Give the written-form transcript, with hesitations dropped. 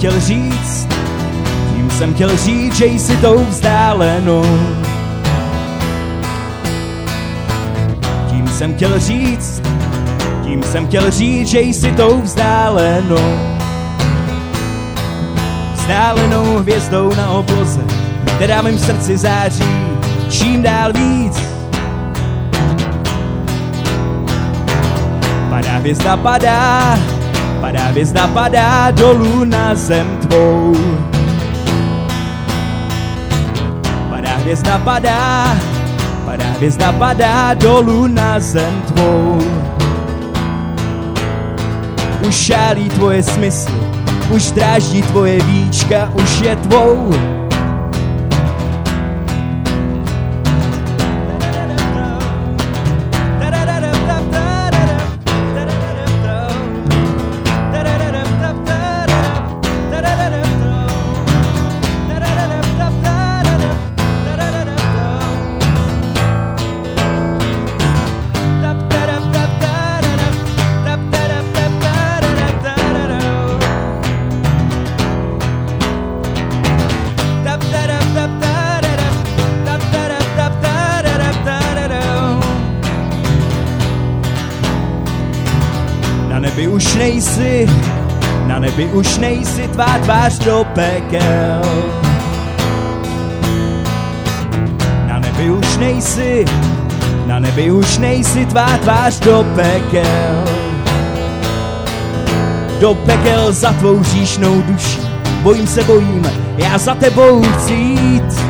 chtěl říct, tím jsem chtěl říct, že jsi tou vzdálenou. Tím jsem chtěl říct, že jsi tou vzdálenou. Vzdálenou hvězdou na obloze, která mým srdci září čím dál víc. Padá hvězda padá dolů na zem tvou. Padá hvězda padá dolů na zem tvou. Už šálí tvoje smysly, už dráždí tvoje víčka, už je tvou. Na nebi už nejsi, tvá tvář do pekel. Na nebi už nejsi, tvá tvář do pekel. Do pekel za tvou hříšnou duši, bojím, já za tebou chci jít.